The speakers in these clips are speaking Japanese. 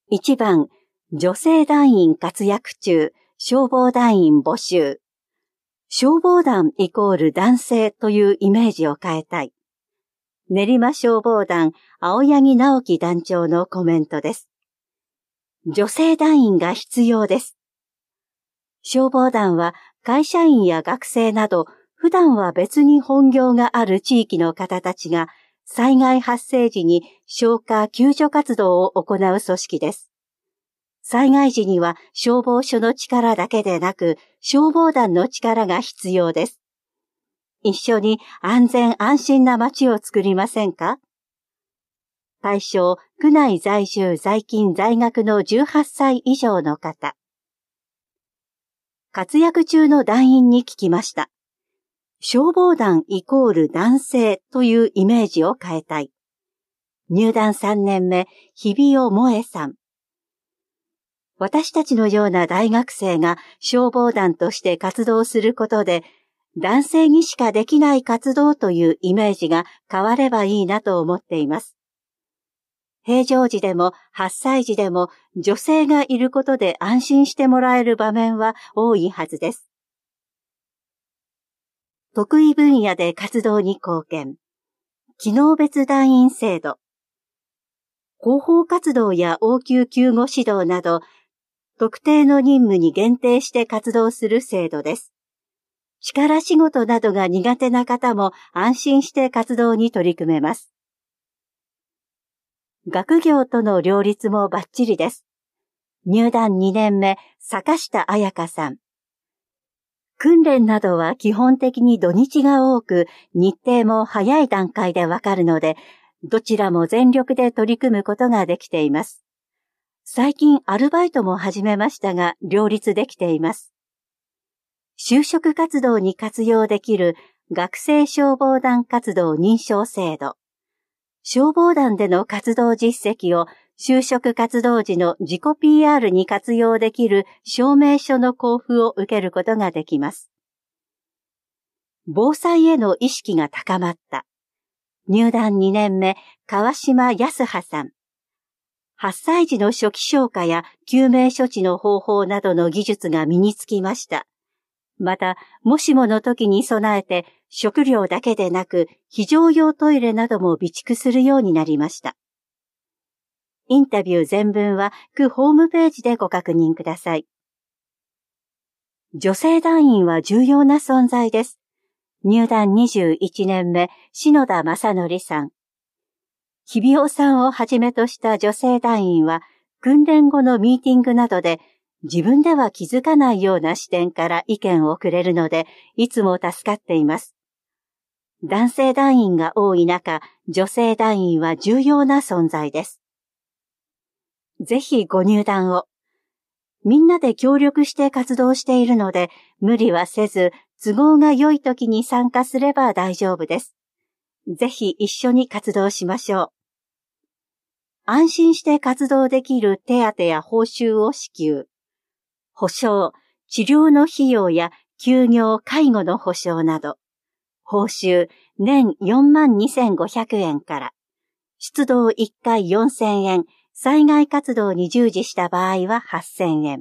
1番、女性団員活躍中、消防団員募集。消防団イコール男性というイメージを変えたい。練馬消防団青柳直樹団長のコメントです。女性団員が必要です。消防団は会社員や学生など普段は別に本業がある地域の方たちが災害発生時に消火・救助活動を行う組織です。災害時には消防署の力だけでなく消防団の力が必要です。一緒に安全安心な街を作りませんか？対象、区内在住在勤在学の18歳以上の方。活躍中の団員に聞きました。消防団イコール男性というイメージを変えたい。入団3年目、日比尾萌さん。私たちのような大学生が消防団として活動することで、男性にしかできない活動というイメージが変わればいいなと思っています。平常時でも8歳児でも女性がいることで安心してもらえる場面は多いはずです。得意分野で活動に貢献。機能別団員制度。広報活動や応急救護指導など、特定の任務に限定して活動する制度です。力仕事などが苦手な方も安心して活動に取り組めます。学業との両立もバッチリです。入団2年目、坂下彩香さん。訓練などは基本的に土日が多く、日程も早い段階でわかるので、どちらも全力で取り組むことができています。最近アルバイトも始めましたが、両立できています。就職活動に活用できる学生消防団活動認証制度。消防団での活動実績を就職活動時の自己 PR に活用できる証明書の交付を受けることができます。防災への意識が高まった。入団2年目、川島康葉さん。8歳児の初期消火や救命処置の方法などの技術が身につきました。また、もしもの時に備えて食料だけでなく非常用トイレなども備蓄するようになりました。インタビュー全文は区ホームページでご確認ください。女性団員は重要な存在です。入団21年目、篠田正則さん。日比尾さんをはじめとした女性団員は訓練後のミーティングなどで自分では気づかないような視点から意見をくれるので、いつも助かっています。男性団員が多い中、女性団員は重要な存在です。ぜひご入団を。みんなで協力して活動しているので、無理はせず、都合が良い時に参加すれば大丈夫です。ぜひ一緒に活動しましょう。安心して活動できる手当や報酬を支給。保障、治療の費用や休業・介護の保障など。報酬、年42,500円から。出動1回4,000円、災害活動に従事した場合は8,000円。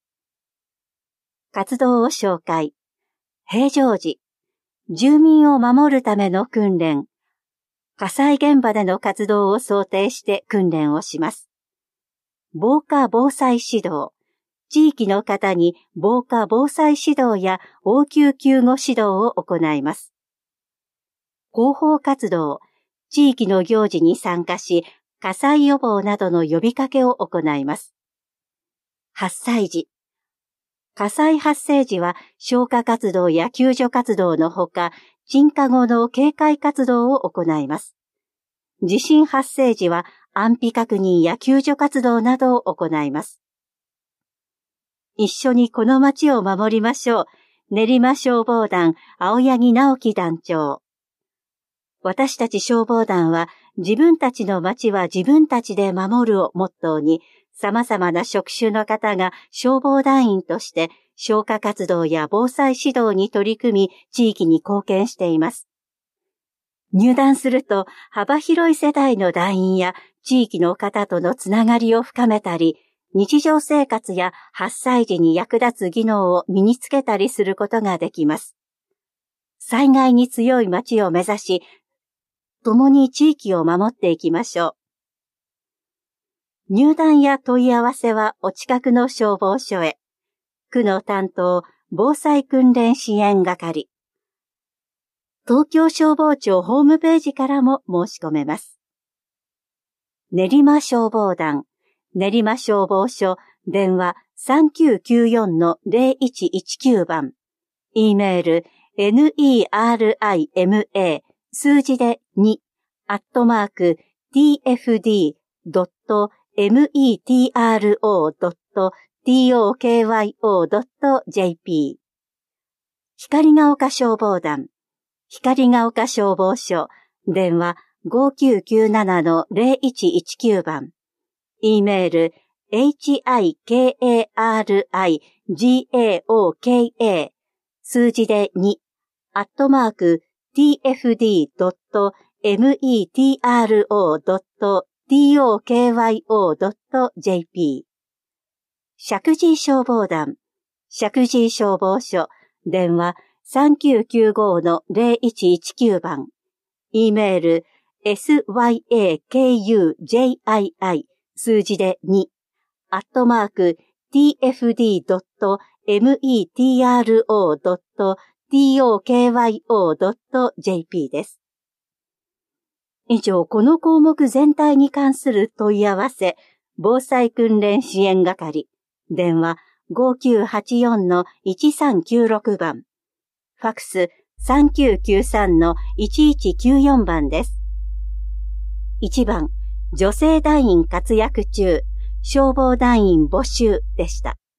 活動を紹介。平常時、住民を守るための訓練。火災現場での活動を想定して訓練をします。防火・防災指導。地域の方に防火・防災指導や応急救護指導を行います。広報活動。地域の行事に参加し、火災予防などの呼びかけを行います。8歳児。火災発生時は消火活動や救助活動のほか、鎮火後の警戒活動を行います。地震発生時は安否確認や救助活動などを行います。一緒にこの町を守りましょう。練馬消防団青柳直樹団長。私たち消防団は自分たちの町は自分たちで守るをモットーに、様々な職種の方が消防団員として消火活動や防災指導に取り組み、地域に貢献しています。 入団すると幅広い世代の団員や地域の方とのつながりを深めたり、日常生活や発災時に役立つ技能を身につけたりすることができます。災害に強い町を目指し、共に地域を守っていきましょう。入団や問い合わせはお近くの消防署へ。区の担当、防災訓練支援係。東京消防庁ホームページからも申し込めます。練馬消防団、練馬消防署、電話 3994-0119 番。E メール、nerima 数字で2、tfd.metro.tokyo.jp 光が丘消防団、光が丘消防署、電話 5997-0119 番。E メール、hikarigaoka 数字で2、tfd.metro.tokyo.jp 石神井消防団、石神井消防署、電話 3995-0119 番。E メール、syakujii 数字で2、tfd.metro.tokyo.jp です。以上、この項目全体に関する問い合わせ、防災訓練支援係、電話 5984-1396 番、ファクス 3993-1194 番です。1番、女性団員活躍中、消防団員募集でした。